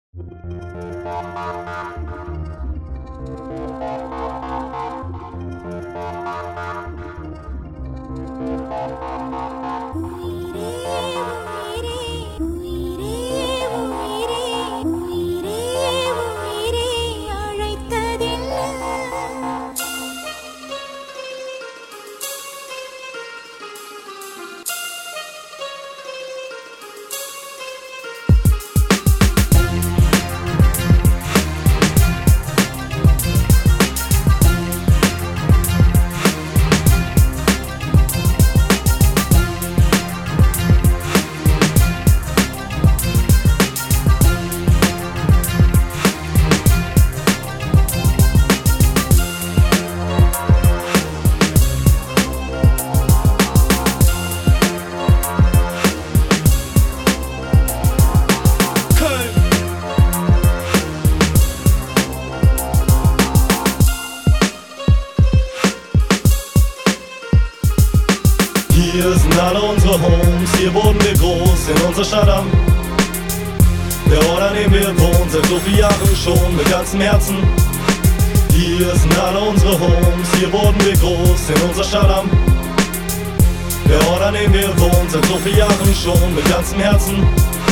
Hier sind alle unsere Homes, hier wurden wir groß in unserer Stadt am. Der Ort, an dem wir wohnen, seit so vielen Jahren schon mit ganzem Herzen. Hier sind alle unsere Homes, hier wurden wir groß in unserer Stadt am. Der Ort, an dem wir wohnen, seit so vielen Jahren schon mit ganzem Herzen.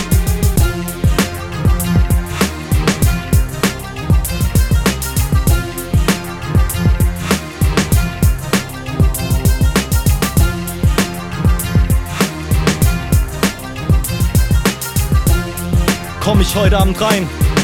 Komm ich heute Abend rein?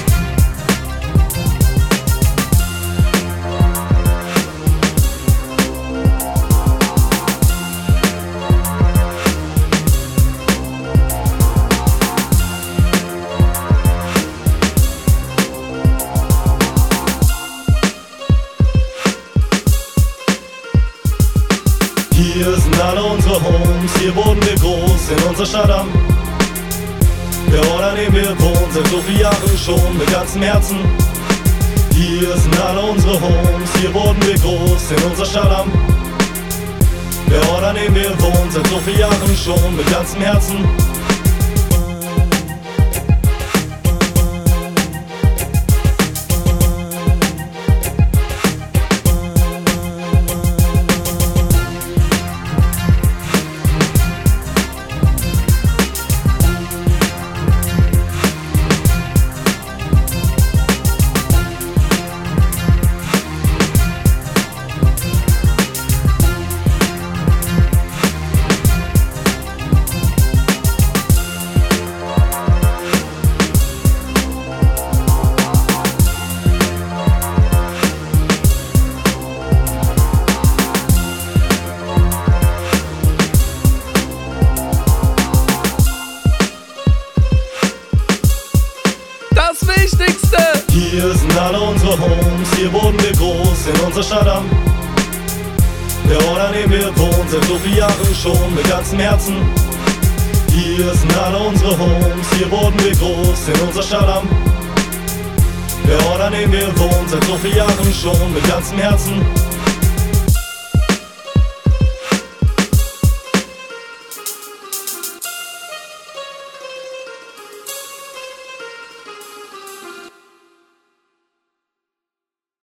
Hier sind alle unsere Homes, hier wurden wir groß in unserer Stadt am. Der Ort, an dem wir wohnen, seit so vielen Jahren schon mit ganzem Herzen. Hier sind alle unsere Homes, hier wurden wir groß in unserer Stadt am. Der Ort, an dem wir wohnen, seit so vielen Jahren schon mit ganzem Herzen. Hier sind alle unsere Homes, hier wurden wir groß in unserer Stadt am. Der Ort, an dem wir wohnen, seit so vielen Jahren schon mit ganzem Herzen. Hier sind alle unsere Homes, hier wurden wir groß in unserer Stadt am. Der Ort, an dem wir wohnen, seit so vielen Jahren schon mit ganzem Herzen.